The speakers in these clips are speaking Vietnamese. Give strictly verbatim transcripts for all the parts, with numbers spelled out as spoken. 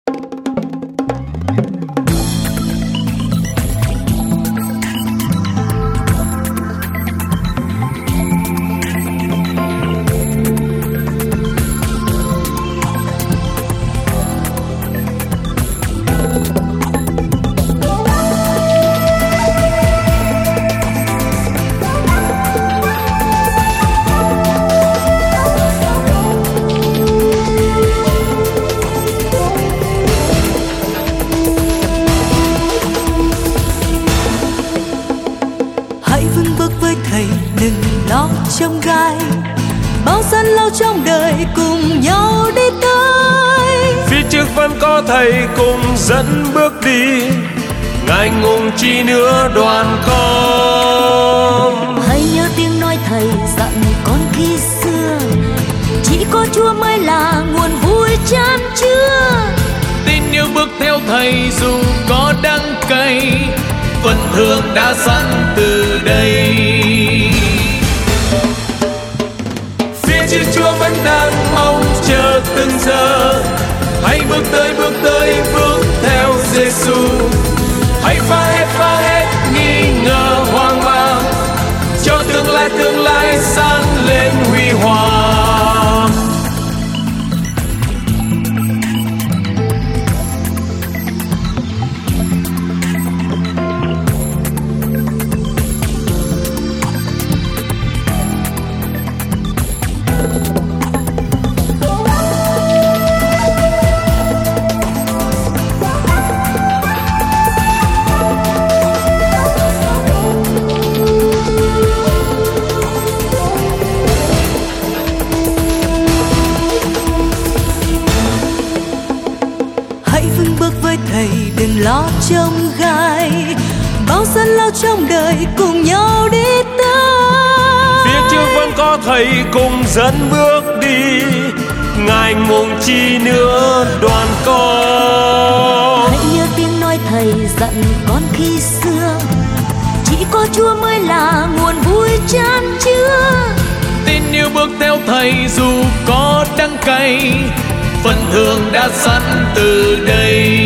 Trong gai bao gian lao trong đời cùng nhau đi tới, phía trước vẫn có thầy cùng dẫn bước đi, ngại ngùng chi nữa đoàn con. Hãy nhớ tiếng nói thầy dặn con khi xưa, chỉ có Chúa mới là nguồn vui chan chứa. Tin yêu bước theo thầy dù có đắng cay, phần thưởng đã sẵn từ đây. Trước Chúa vẫn đang mong chờ từng giờ, hãy bước tới bước tới bước theo Giêsu. Hãy phá hết phá hết nghi ngờ hoang mang, cho tương lai tương lai sáng lên huy hoàng. Đừng lo trông gai, bao gian lao trong đời cùng nhau đi tới. Phía trước vẫn có thầy cùng dẫn bước đi, ngại ngùng chi nữa đoàn con. Hãy nhớ tiếng nói thầy dặn con khi xưa, chỉ có Chúa mới là nguồn vui chan chứa. Tin yêu bước theo thầy dù có đắng cay, phần thưởng đã sẵn từ đây.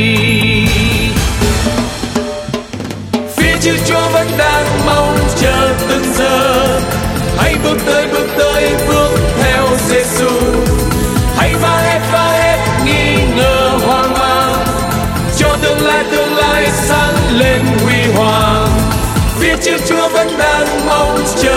Phía trước Chúa vẫn đang mong chờ từng giờ, hãy bước tới bước tới bước theo Giêsu. Hãy phá hết phá hết nghi ngờ hoang mang, cho tương lai tương lai sáng lên huy hoàng. Phía trước Chúa vẫn đang mong chờ